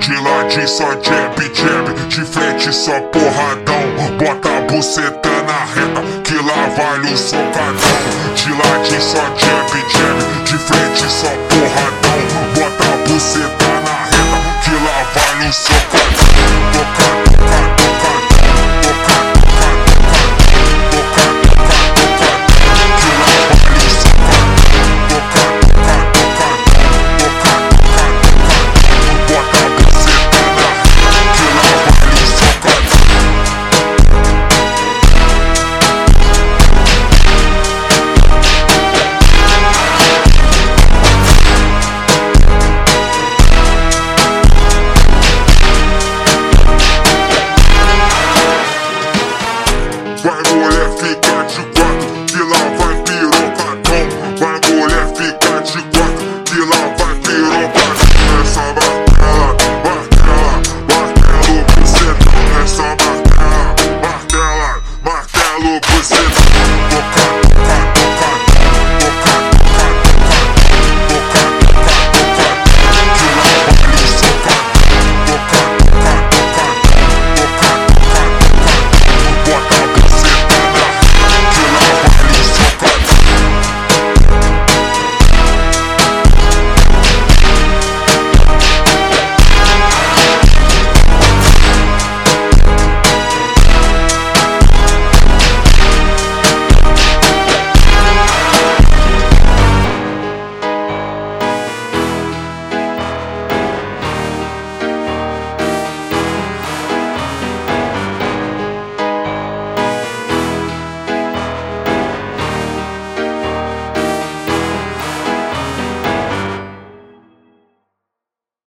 De ladinho só jab, jab, de frente só porradão. Bota a buceta na reta, que lá vai o socadão. De ladinho só jab, jab, de frente só porradão. Bota a buceta na reta, que lá vai o socadão.